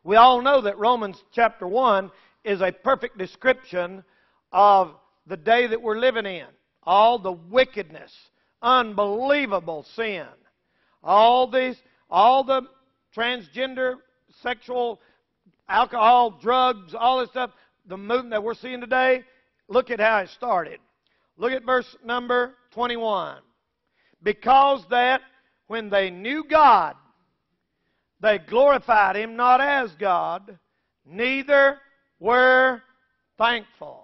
We all know that Romans chapter 1 is a perfect description of the day that we're living in. All the wickedness, unbelievable sin, all the transgender, sexual, alcohol, drugs, all this stuff, the movement that we're seeing today. Look at how it started. Look at verse number 21. Because that when they knew God, they glorified Him not as God, neither were thankful.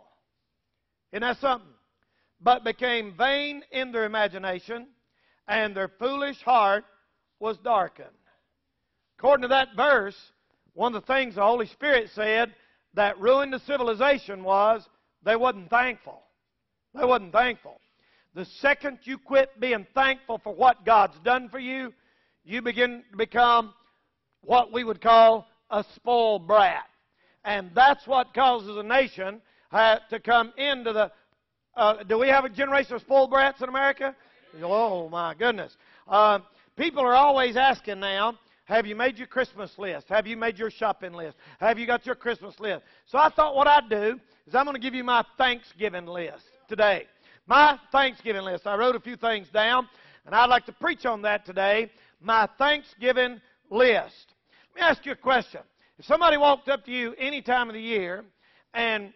Isn't that something? But became vain in their imagination, and their foolish heart was darkened. According to that verse, one of the things the Holy Spirit said that ruined the civilization was they wasn't thankful. They wasn't thankful. The second you quit being thankful for what God's done for you, you begin to become what we would call a spoiled brat. And that's what causes a nation to come into the... do we have a generation of spoiled brats in America? Oh, my goodness. People are always asking now, have you made your Christmas list? Have you made your shopping list? Have you got your Christmas list? So I thought what I'd do is I'm going to give you my Thanksgiving list today. My Thanksgiving list. I wrote a few things down, and I'd like to preach on that today. My Thanksgiving list. Let me ask you a question. If somebody walked up to you any time of the year and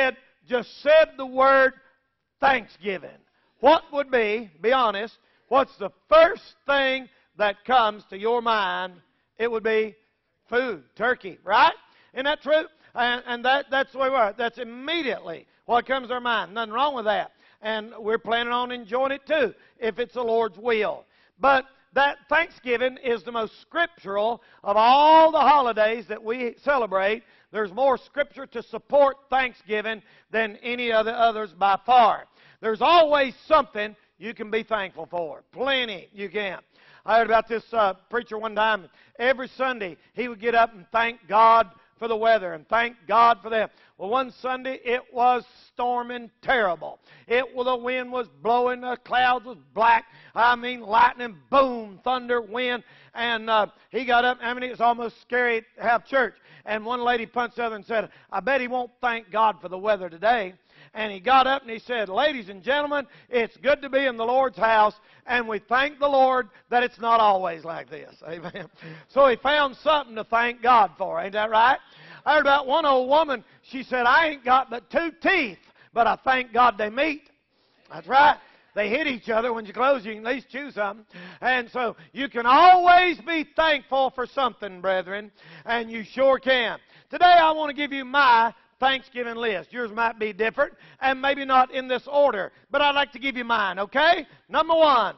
just said the word Thanksgiving, what would be honest, what's the first thing that comes to your mind? It would be food, turkey, right? Isn't that true? And that's the way we are. That's immediately what comes to our mind. Nothing wrong with that. And we're planning on enjoying it too, if it's the Lord's will. But that Thanksgiving is the most scriptural of all the holidays that we celebrate. There's more Scripture to support Thanksgiving than any of the others by far. There's always something you can be thankful for. Plenty you can. I heard about this preacher one time. Every Sunday he would get up and thank God for the weather and thank God for them. Well, one Sunday it was storming terrible. The wind was blowing, the clouds was black. I mean, lightning, boom, thunder, wind. And he got up. I mean, it was almost scary to have church. And one lady punched the other and said, I bet he won't thank God for the weather today. And he got up and he said, ladies and gentlemen, it's good to be in the Lord's house, and we thank the Lord that it's not always like this. Amen. So he found something to thank God for. Ain't that right? I heard about one old woman. She said, I ain't got but 2 teeth, but I thank God they meet. That's right. They hit each other. When you close, you can at least chew something. And so you can always be thankful for something, brethren, and you sure can. Today I want to give you my Thanksgiving list. Yours might be different and maybe not in this order, but I'd like to give you mine, okay? Number one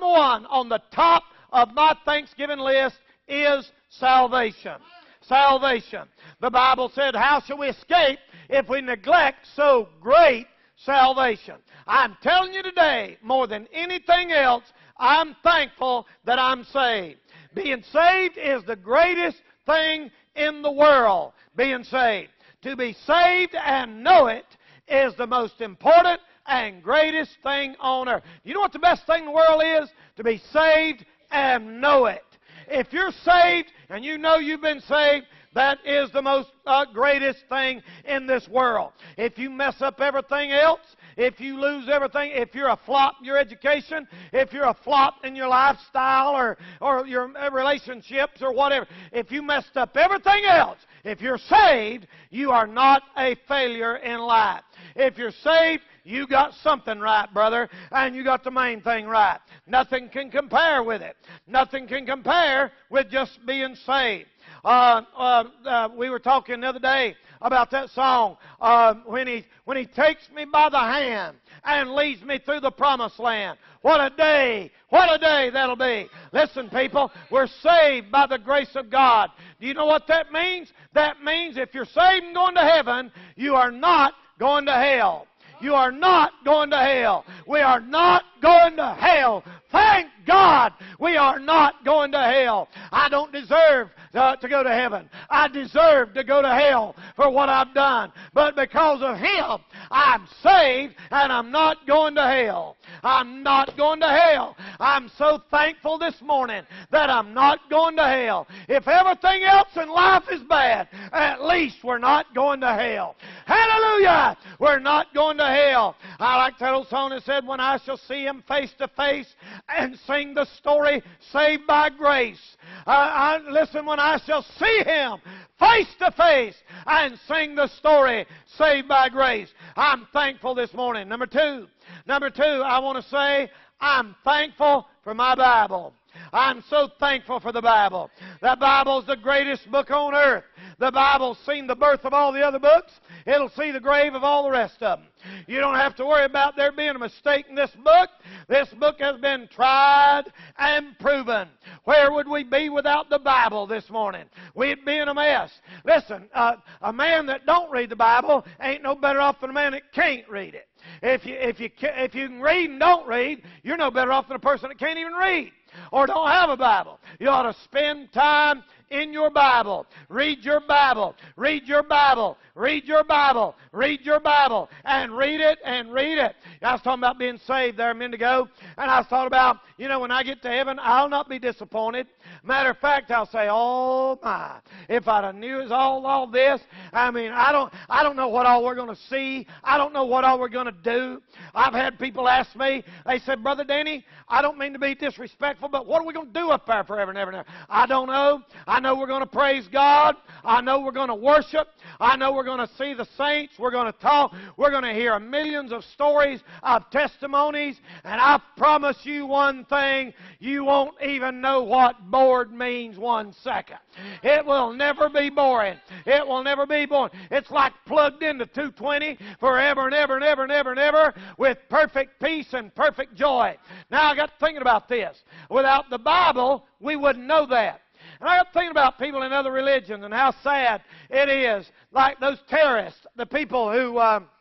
on the top of my Thanksgiving list is salvation. Salvation. The Bible said, how shall we escape if we neglect so great salvation? I'm telling you today, more than anything else, I'm thankful that I'm saved. Being saved is the greatest thing in the world, being saved. To be saved and know it is the most important and greatest thing on earth. You know what the best thing in the world is? To be saved and know it. If you're saved and you know you've been saved, that is the most greatest thing in this world. If you mess up everything else, if you lose everything, if you're a flop in your education, if you're a flop in your lifestyle or your relationships or whatever, if you messed up everything else, if you're saved, you are not a failure in life. If you're saved, you got something right, brother, and you got the main thing right. Nothing can compare with it. Nothing can compare with just being saved. We were talking the other day about that song, when he takes me by the hand and leads me through the promised land. What a day that'll be. Listen, people, we're saved by the grace of God. Do you know what that means? That means if you're saved and going to heaven, you are not going to hell. You are not going to hell. We are not going to hell. Thank God we are not going to hell. I don't deserve to go to heaven. I deserve to go to hell. for what I've done. But because of Him, I'm saved and I'm not going to hell. I'm not going to hell. I'm so thankful this morning that I'm not going to hell. If everything else in life is bad, at least we're not going to hell. Hallelujah! We're not going to hell. I like that old song that said, when I shall see Him face to face and sing the story, saved by grace. Listen, when I shall see Him face to face and sing the story, saved by grace. I'm thankful this morning. Number two, I want to say, I'm thankful for my Bible. I'm so thankful for the Bible. The Bible's the greatest book on earth. The Bible's seen the birth of all the other books. It'll see the grave of all the rest of them. You don't have to worry about there being a mistake in this book. This book has been tried and proven. Where would we be without the Bible this morning? We'd be in a mess. Listen, a man that don't read the Bible ain't no better off than a man that can't read it. If you can read and don't read, you're no better off than a person that can't even read or don't have a Bible. You ought to spend time in your Bible. Read your Bible. Read your Bible. Read your Bible. Read your Bible. And read it and read it. I was talking about being saved there a minute ago, and I thought about, when I get to heaven, I'll not be disappointed. Matter of fact, I'll say, oh my, if I'd have knew all this, I don't know what all we're going to see. I don't know what all we're going to do. I've had people ask me, they said, Brother Danny, I don't mean to be disrespectful, but what are we going to do up there forever and ever and ever? I don't know. I know we're going to praise God. I know we're going to worship. I know we're going to see the saints. We're going to talk. We're going to hear millions of stories of testimonies. And I promise you one thing, you won't even know what bored means 1 second. It will never be boring. It will never be boring. It's like plugged into 220 forever and ever and ever and ever and ever with perfect peace and perfect joy. Now I got thinking about this. Without the Bible, we wouldn't know that. And I got thinking about people in other religions and how sad it is. Like those terrorists, the people who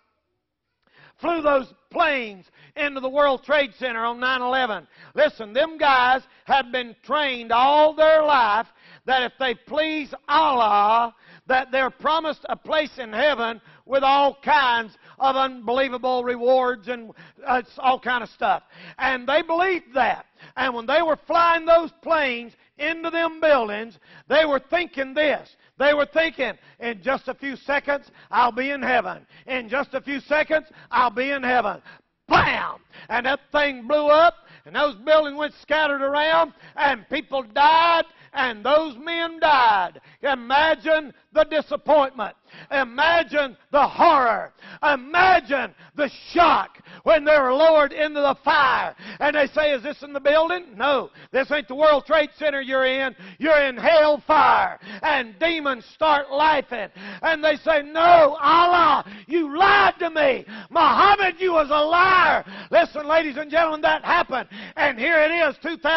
flew those planes into the World Trade Center on 9/11. Listen, them guys had been trained all their life that if they please Allah, that they're promised a place in heaven with all kinds of unbelievable rewards and all kind of stuff. And they believed that. And when they were flying those planes into them buildings, they were thinking this. They were thinking, in just a few seconds, I'll be in heaven. In just a few seconds, I'll be in heaven. Bam! And that thing blew up, and those buildings went scattered around, and people died, and those men died. Imagine the disappointment. Imagine the horror. Imagine the shock when they were lowered into the fire. And they say, is this in the building? No, this ain't the World Trade Center you're in. You're in hellfire. And demons start laughing. And they say, no, Allah, you lied to me. Muhammad, you was a liar. Listen, ladies and gentlemen, that happened. And here it is,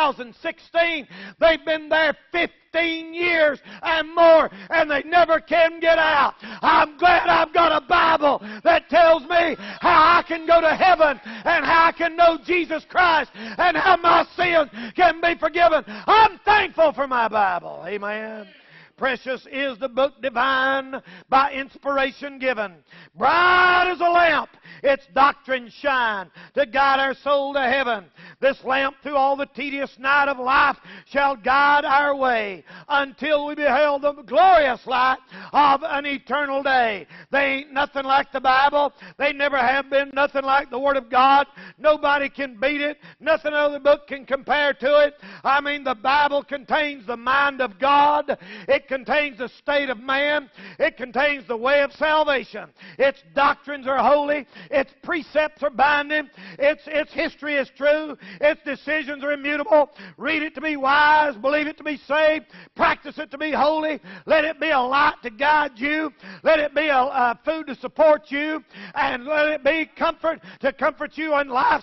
2016. They've been there 15 years and more, and they never can get out. I'm glad I've got a Bible that tells me how I can go to heaven and how I can know Jesus Christ and how my sins can be forgiven. I'm thankful for my Bible. Amen. Precious is the book divine, by inspiration given. Bright as a lamp, its doctrine shine to guide our soul to heaven. This lamp through all the tedious night of life shall guide our way until we behold the glorious light of an eternal day. They ain't nothing like the Bible. They never have been nothing like the Word of God. Nobody can beat it. Nothing other book can compare to it. I mean, the Bible contains the mind of God. It contains the state of man. It contains the way of salvation. Its doctrines are holy. Its precepts are binding. Its history is true. Its decisions are immutable. Read it to be wise. Believe it to be saved. Practice it to be holy. Let it be a light to guide you. Let it be a food to support you. And let it be comfort to comfort you in life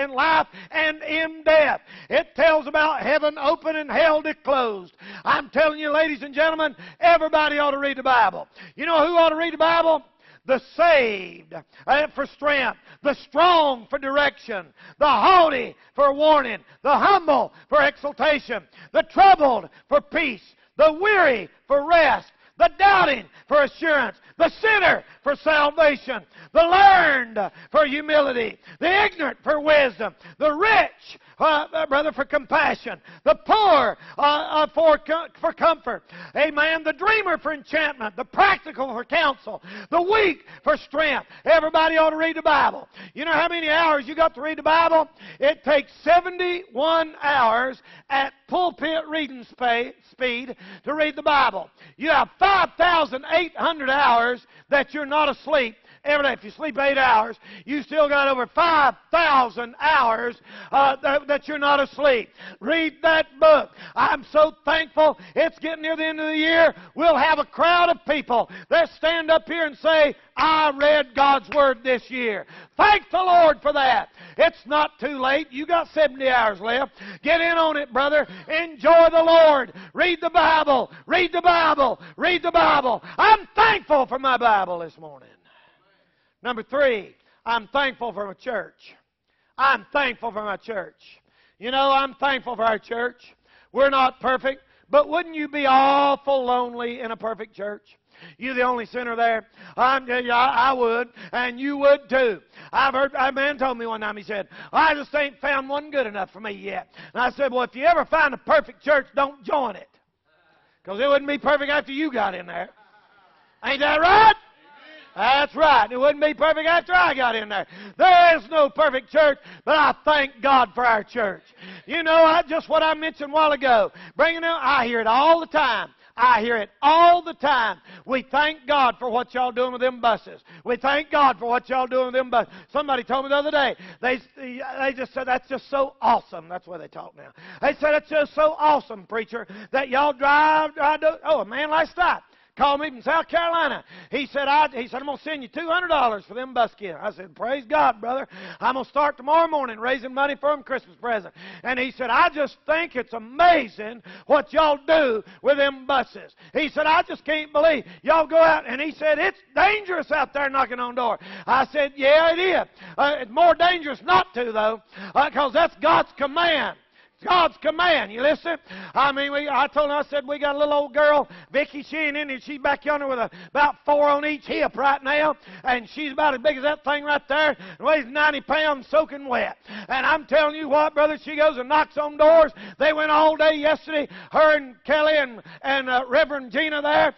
and in death. It tells about heaven open and hell closed. I'm telling you, ladies and gentlemen, everybody ought to read the Bible. You know who ought to read the Bible? The saved for strength, the strong for direction, the haughty for warning, the humble for exaltation, the troubled for peace, the weary for rest, the doubting for assurance, the sinner for salvation, the learned for humility, the ignorant for wisdom, the rich, brother, for compassion, the poor for comfort, amen, the dreamer for enchantment, the practical for counsel, the weak for strength. Everybody ought to read the Bible. You know how many hours you got to read the Bible? It takes 71 hours at pulpit reading speed to read the Bible. You have 5,800 hours that you're not asleep every day. If you sleep 8 hours, you still got over 5,000 hours that you're not asleep. Read that book. I'm so thankful it's getting near the end of the year. We'll have a crowd of people that stand up here and say, I read God's Word this year. Thank the Lord for that. It's not too late. You got 70 hours left. Get in on it, brother. Enjoy the Lord. Read the Bible. Read the Bible. Read the Bible. I'm thankful for my Bible this morning. Number 3, I'm thankful for my church. I'm thankful for my church. You know, I'm thankful for our church. We're not perfect, but wouldn't you be awful lonely in a perfect church? You the only sinner there? I would, and you would too. I've heard a man told me one time, he said, I just ain't found one good enough for me yet. And I said, well, if you ever find a perfect church, don't join it. Because it wouldn't be perfect after you got in there. Ain't that right? That's right. It wouldn't be perfect after I got in there. There is no perfect church, but I thank God for our church. You know, just what I mentioned a while ago. Bringing them, I hear it all the time. I hear it all the time. We thank God for what y'all doing with them buses. We thank God for what y'all doing with them buses. Somebody told me the other day, they just said, that's just so awesome. That's where they talk now. They said, it's just so awesome, preacher, that y'all drive. Oh, a man last night called me from South Carolina. He said, I'm going to send you $200 for them bus kids. I said, praise God, brother. I'm going to start tomorrow morning raising money for them Christmas present. And he said, I just think it's amazing what y'all do with them buses. He said, I just can't believe y'all go out. And he said, it's dangerous out there knocking on doors. I said, yeah, it is. It's more dangerous not to, though, because that's God's command. God's command. You listen? I mean, I told him, I said, we got a little old girl, Vicky, she ain't in here. She's back yonder with about 4 on each hip right now. And she's about as big as that thing right there. And weighs 90 pounds soaking wet. And I'm telling you what, brother, she goes and knocks on doors. They went all day yesterday, her and Kelly and Reverend Gina there.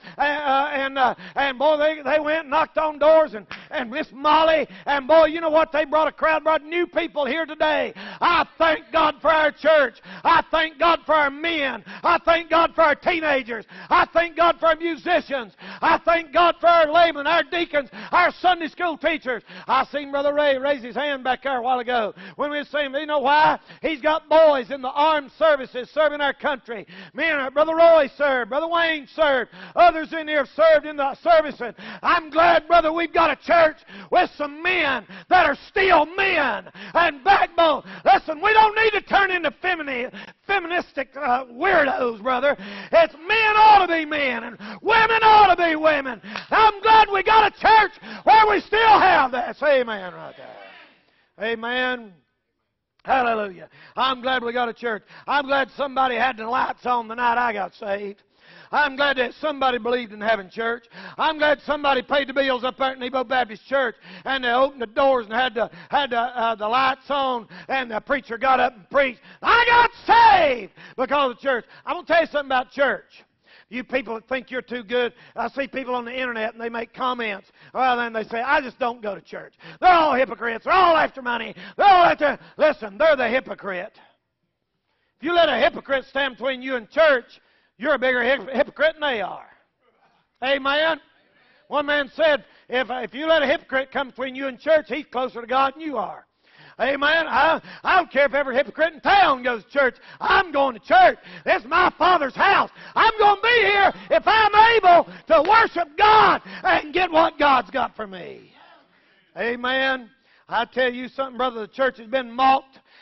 And boy, they went and knocked on doors. And Miss Molly. And boy, you know what? They brought a crowd, brought new people here today. I thank God for our church. I thank God for our men. I thank God for our teenagers. I thank God for our musicians. I thank God for our laymen, our deacons, our Sunday school teachers. I seen Brother Ray raise his hand back there a while ago when we were saying, you know why? He's got boys in the armed services serving our country. Brother Roy served. Brother Wayne served. Others in here have served in the services. I'm glad, brother, we've got a church with some men that are still men and backbone. Listen, we don't need to turn into feministic weirdos, brother. It's men ought to be men and women ought to be women. I'm glad we got a church where we still have that. Say amen right there. Amen. Hallelujah. I'm glad we got a church. I'm glad somebody had the lights on the night I got saved. I'm glad that somebody believed in having church. I'm glad somebody paid the bills up there at Nebo Baptist Church, and they opened the doors and had the lights on, and the preacher got up and preached. I got saved because of church. I'm going to tell you something about church. You people that think you're too good, I see people on the internet and they make comments. Well, then they say, I just don't go to church. They're all hypocrites. They're all after money. They're all after... Listen, they're the hypocrite. If you let a hypocrite stand between you and church, you're a bigger hypocrite than they are. Amen? One man said, if you let a hypocrite come between you and church, he's closer to God than you are. Amen? I don't care if every hypocrite in town goes to church. I'm going to church. This is my Father's house. I'm going to be here if I'm able to worship God and get what God's got for me. Amen? I tell you something, brother, the church has been mocked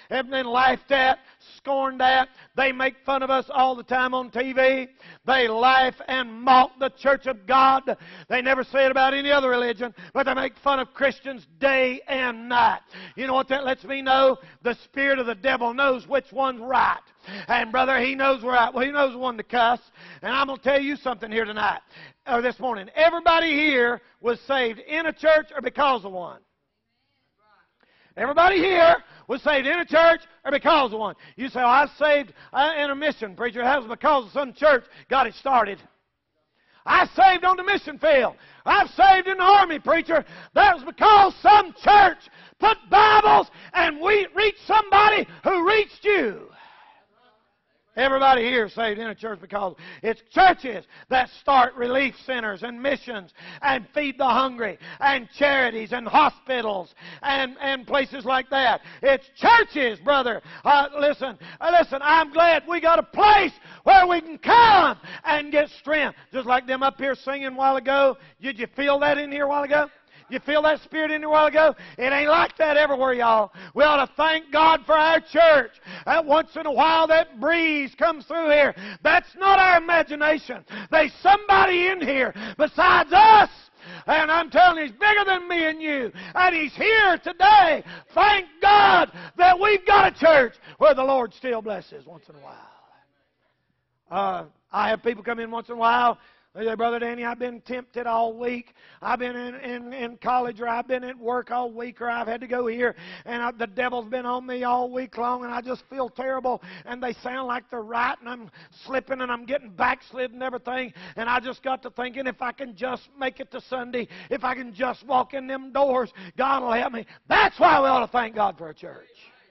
have been laughed at, scorned at. They make fun of us all the time on TV. They laugh and mock the church of God. They never say it about any other religion, but they make fun of Christians day and night. You know what that lets me know? The spirit of the devil knows which one's right. And brother, he knows we're right. Well, he knows one to cuss. And I'm going to tell you something here tonight, or this morning. Everybody here was saved in a church or because of one. Everybody here was saved in a church or because of one. You say, I was saved in a mission, preacher. That was because of some church got it started. I saved on the mission field. I've saved in the army, preacher. That was because some church put Bibles and we reached somebody who reached you. Everybody here is saved in a church because it's churches that start relief centers and missions and feed the hungry and charities and hospitals and places like that. It's churches, brother. Listen, I'm glad we got a place where we can come and get strength. Just like them up here singing a while ago. Did you feel that in here a while ago? You feel that spirit in here a while ago? It ain't like that everywhere, y'all. We ought to thank God for our church. Once in a while that breeze comes through here. That's not our imagination. There's somebody in here besides us. And I'm telling you, He's bigger than me and you. And He's here today. Thank God that we've got a church where the Lord still blesses once in a while. I have people come in once in a while. They say, Brother Danny, I've been tempted all week. I've been in college, or I've been at work all week, or I've had to go here, and the devil's been on me all week long, and I just feel terrible. And they sound like they're right, and I'm slipping, and I'm getting backslid and everything. And I just got to thinking, if I can just make it to Sunday, if I can just walk in them doors, God will help me. That's why we ought to thank God for a church.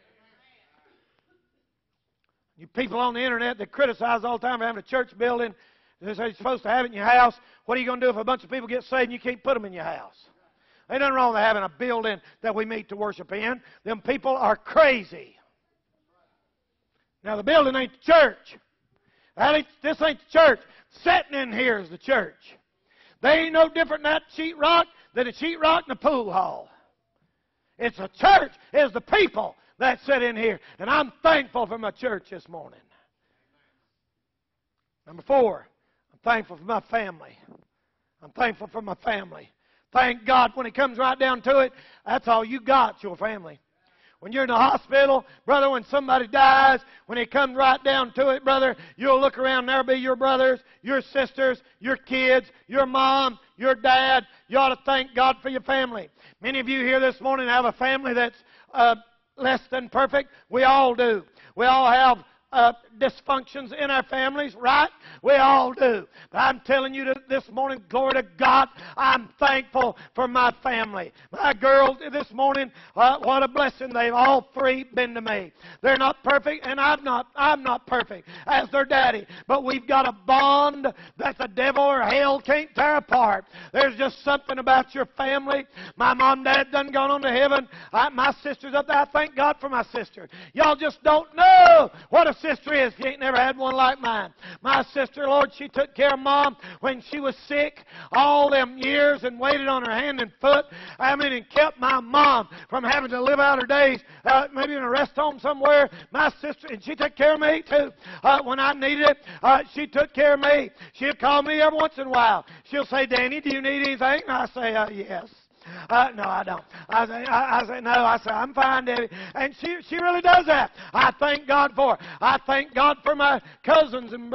You people on the internet that criticize all the time for having a church building, they say you're supposed to have it in your house. What are you going to do if a bunch of people get saved and you can't put them in your house? Ain't nothing wrong with having a building that we meet to worship in. Them people are crazy. Now, the building ain't the church. This ain't the church. Sitting in here is the church. They ain't no different than that sheetrock than a sheetrock in a pool hall. It's a church. It's the people that sit in here. And I'm thankful for my church this morning. Number 4. Thankful for my family. I'm thankful for my family. Thank God when it comes right down to it, that's all you got, your family. When you're in the hospital, brother, when somebody dies, when it comes right down to it, brother, you'll look around and there'll be your brothers, your sisters, your kids, your mom, your dad. You ought to thank God for your family. Many of you here this morning have a family that's less than perfect. We all do. We all have dysfunctions in our families, right? We all do. But I'm telling you this morning, glory to God, I'm thankful for my family. My girls this morning, what a blessing they've all three been to me. They're not perfect, and I'm not perfect as their daddy. But we've got a bond that the devil or hell can't tear apart. There's just something about your family. My mom and dad done gone on to heaven. My sister's up there. I thank God for my sister. Y'all just don't know what a sister is. You ain't never had one like mine. My sister, Lord, she took care of Mom when she was sick all them years and waited on her hand and foot. And kept my mom from having to live out her days, maybe in a rest home somewhere. My sister, and she took care of me too. When I needed it, she took care of me. She'll call me every once in a while. She'll say, Danny, do you need anything? And I say, yes. No, I don't. I say, no. I say, I'm fine, Debbie. And she really does that. I thank God for her. I thank God for my cousins and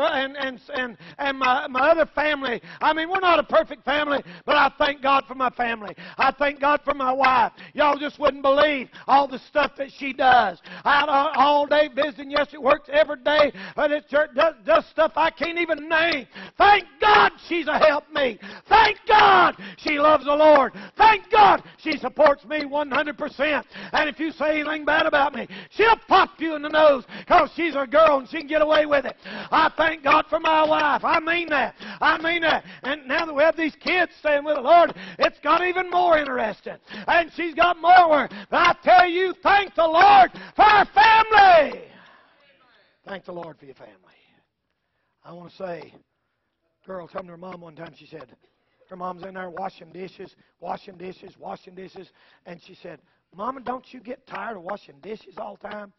my other family. I mean, we're not a perfect family, but I thank God for my family. I thank God for my wife. Y'all just wouldn't believe all the stuff that she does. Out all day visiting. Yes, she works every day at this church. Does stuff I can't even name. Thank God she's a helpmate. Thank God she loves the Lord. Thank God she supports me 100%. And if you say anything bad about me, she'll pop you in the nose because she's a girl and she can get away with it. I thank God for my wife. I mean that. I mean that. And now that we have these kids staying with the Lord, it's got even more interesting. And she's got more work. But I tell you, thank the Lord for our family. Thank the Lord for your family. I want to say, a girl told me her mom one time, she said, her mom's in there washing dishes, and she said, Mama, don't you get tired of washing dishes all the time?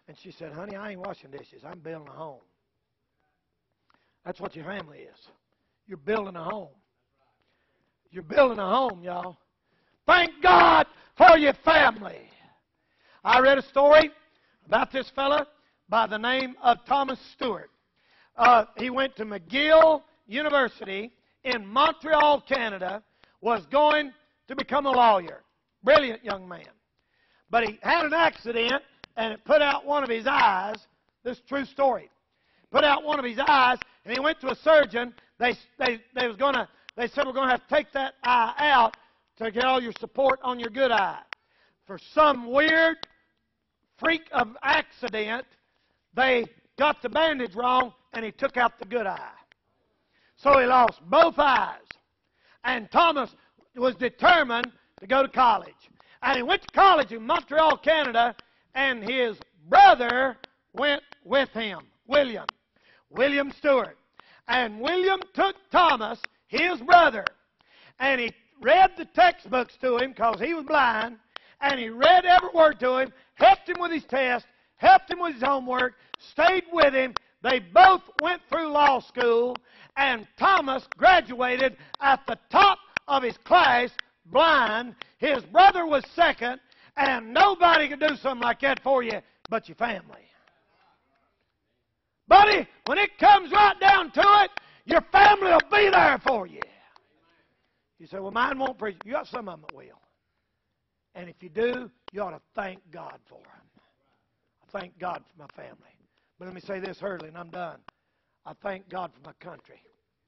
And she said, honey, I ain't washing dishes. I'm building a home. That's what your family is. You're building a home. You're building a home, y'all. Thank God for your family. I read a story about this fella by the name of Thomas Stewart. He went to McGill University in Montreal, Canada, was going to become a lawyer. Brilliant young man. But he had an accident, and it put out one of his eyes. This is a true story. Put out one of his eyes, and he went to a surgeon. They said, we're going to have to take that eye out to get all your support on your good eye. For some weird freak of accident, they got the bandage wrong, and he took out the good eye. So he lost both eyes. And Thomas was determined to go to college. And he went to college in Montreal, Canada, and his brother went with him, William Stewart. And William took Thomas, his brother, and he read the textbooks to him because he was blind, and he read every word to him, helped him with his test, helped him with his homework, stayed with him. They both went through law school, and Thomas graduated at the top of his class, blind. His brother was second, and nobody could do something like that for you but your family. Buddy, when it comes right down to it, your family will be there for you. You say, well, mine won't preach. You got some of them that will. And if you do, you ought to thank God for them. I thank God for my family. But let me say this hurriedly, and I'm done. I thank God for my country.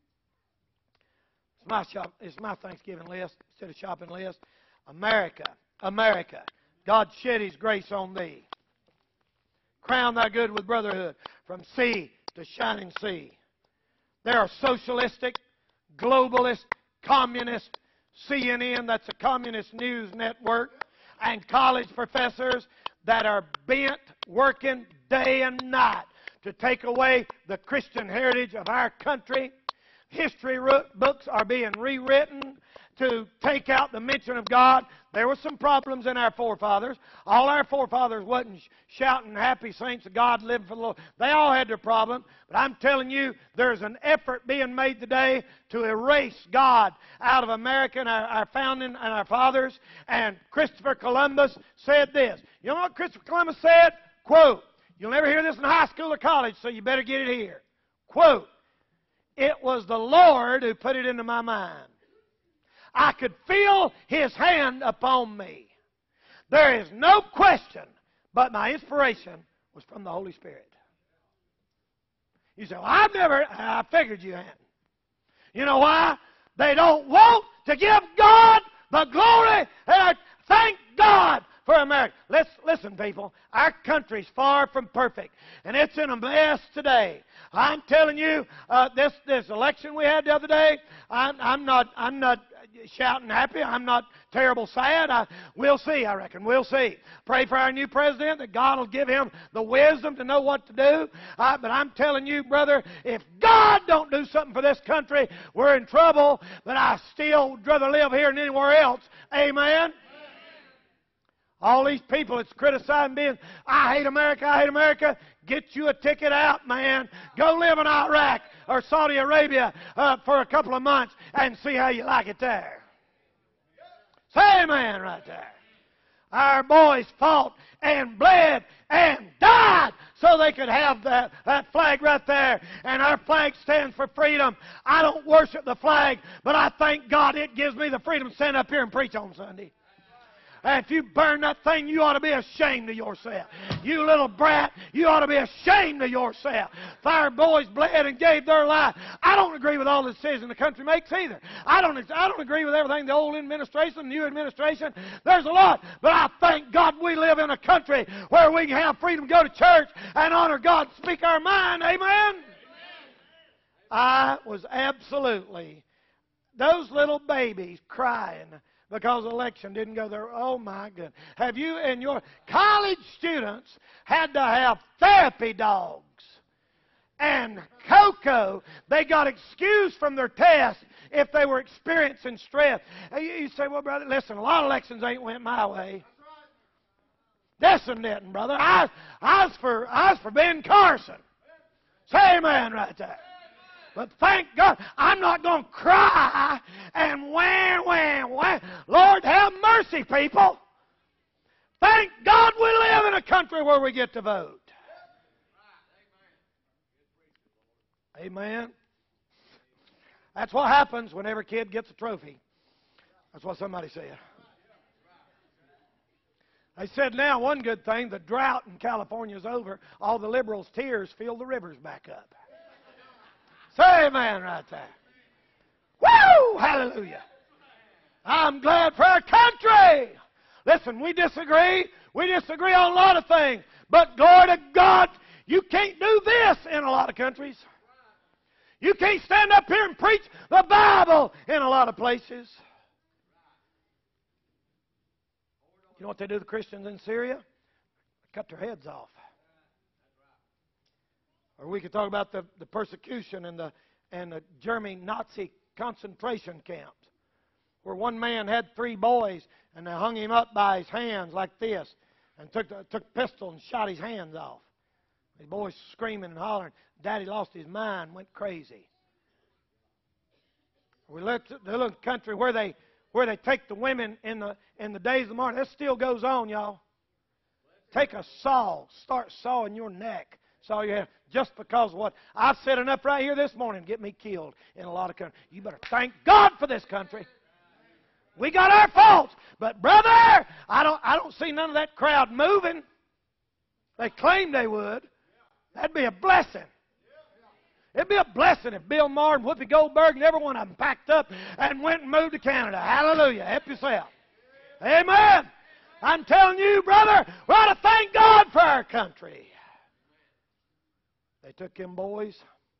It's my Thanksgiving list instead of shopping list. America, America, God shed His grace on thee. Crown thy good with brotherhood from sea to shining sea. There are socialistic, globalist, communist, CNN, that's a communist news network, and college professors that are bent, working day and night to take away the Christian heritage of our country. History books are being rewritten to take out the mention of God. There were some problems in our forefathers. All our forefathers wasn't shouting happy saints of God living for the Lord. They all had their problem. But I'm telling you, there's an effort being made today to erase God out of America and our founding and our fathers. And Christopher Columbus said this. You know what Christopher Columbus said? Quote, you'll never hear this in high school or college, so you better get it here. Quote, it was the Lord who put it into my mind. I could feel His hand upon me. There is no question but my inspiration was from the Holy Spirit. You say, well, I figured you hadn't. You know why? They don't want to give God the glory. And I thank God for America. Listen, people. Our country's far from perfect, and it's in a mess today. I'm telling you, this election we had the other day, I'm not shouting happy. I'm not terrible sad. We'll see, I reckon. We'll see. Pray for our new president that God will give him the wisdom to know what to do. But I'm telling you, brother, if God don't do something for this country, we're in trouble. But I still would rather live here than anywhere else. Amen? All these people that's criticizing I hate America, get you a ticket out, man. Go live in Iraq or Saudi Arabia for a couple of months and see how you like it there. Say amen right there. Our boys fought and bled and died so they could have that flag right there. And our flag stands for freedom. I don't worship the flag, but I thank God it gives me the freedom to stand up here and preach on Sunday. And if you burn that thing, you ought to be ashamed of yourself. You little brat, you ought to be ashamed of yourself. If our boys bled and gave their life, I don't agree with all the decisions the country makes either. I don't agree with everything the old administration, the new administration. There's a lot. But I thank God we live in a country where we can have freedom to go to church and honor God, speak our mind. Amen? I was absolutely, those little babies crying because the election didn't go there. Oh, my goodness. Have you and your college students had to have therapy dogs and cocoa? They got excused from their test if they were experiencing stress. You say, well, brother, listen, a lot of elections ain't went my way. Descendant, brother. I was for Ben Carson. Say amen right there. But thank God, I'm not going to cry and wham. Lord, have mercy, people. Thank God we live in a country where we get to vote. Amen. That's what happens when every kid gets a trophy. That's what somebody said. They said now one good thing, the drought in California is over. All the liberals' tears fill the rivers back up. Say amen right there. Woo! Hallelujah. I'm glad for our country. Listen, we disagree. We disagree on a lot of things. But glory to God, you can't do this in a lot of countries. You can't stand up here and preach the Bible in a lot of places. You know what they do to the Christians in Syria? They cut their heads off. Or we could talk about the persecution and the German Nazi concentration camps, where one man had 3 boys and they hung him up by his hands like this, and took a pistol and shot his hands off. The boys screaming and hollering. Daddy lost his mind, went crazy. We looked at the little country where they take the women in the days of the morning. This still goes on, y'all. Take a saw, start sawing your neck, saw your head, just because of what I've said enough right here this morning to get me killed in a lot of countries. You better thank God for this country. We got our faults, but brother, I don't see none of that crowd moving. They claimed they would. That'd be a blessing. It'd be a blessing if Bill Maher and Whoopi Goldberg and every one of them packed up and went and moved to Canada. Hallelujah. Help yourself. Amen. I'm telling you, brother, we ought to thank God for our country. They took them boys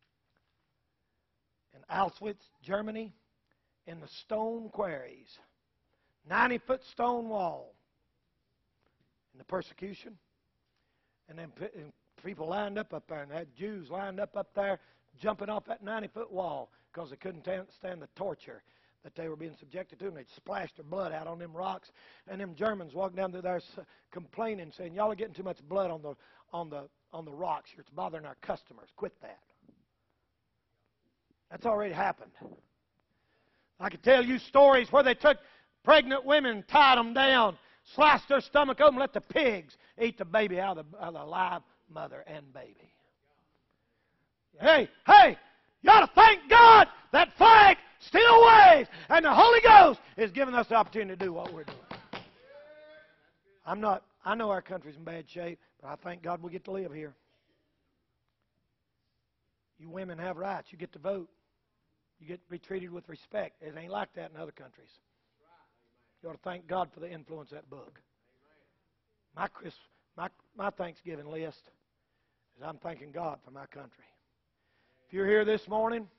in Auschwitz, Germany, in the stone quarries. 90-foot stone wall. In the persecution. And then people lined up there, and they had Jews lined up there, jumping off that 90-foot wall because they couldn't stand the torture that they were being subjected to, and they'd splash their blood out on them rocks. And them Germans walked down through there complaining, saying, "Y'all are getting too much blood on the rocks here. It's bothering our customers. Quit that." That's already happened. I could tell you stories where they took pregnant women, tied them down, sliced their stomach open, let the pigs eat the baby out of the live mother and baby. Hey, you ought to thank God that flag still waves, and the Holy Ghost is giving us the opportunity to do what we're doing. I know our country's in bad shape, but I thank God we get to live here. You women have rights. You get to vote. You get to be treated with respect. It ain't like that in other countries. You ought to thank God for the influence of that book. My Thanksgiving list is I'm thanking God for my country. If you're here this morning,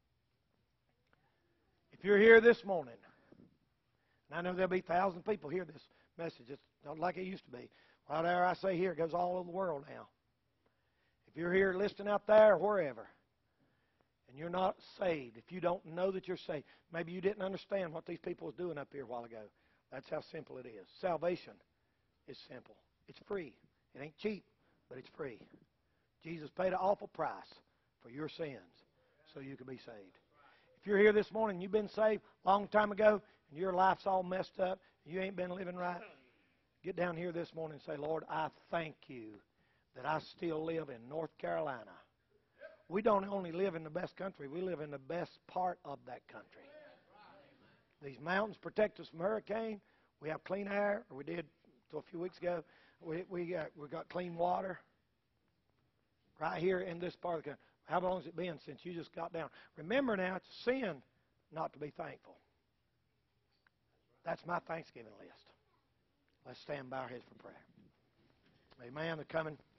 and I know there'll be 1,000 people hear this message. It's not like it used to be. Whatever I say here goes all over the world now. If you're here listening out there or wherever, and you're not saved, if you don't know that you're saved, maybe you didn't understand what these people was doing up here a while ago. That's how simple it is. Salvation is simple. It's free. It ain't cheap, but it's free. Jesus paid an awful price for your sins so you can be saved. If you're here this morning and you've been saved a long time ago and your life's all messed up, you ain't been living right, get down here this morning and say, "Lord, I thank you that I still live in North Carolina." We don't only live in the best country, we live in the best part of that country. These mountains protect us from hurricane. We have clean air, or we did until a few weeks ago. We got clean water right here in this part of the country. How long has it been since you just got down? Remember now, it's a sin not to be thankful. That's my Thanksgiving list. Let's stand by our heads for prayer. Amen. They're coming.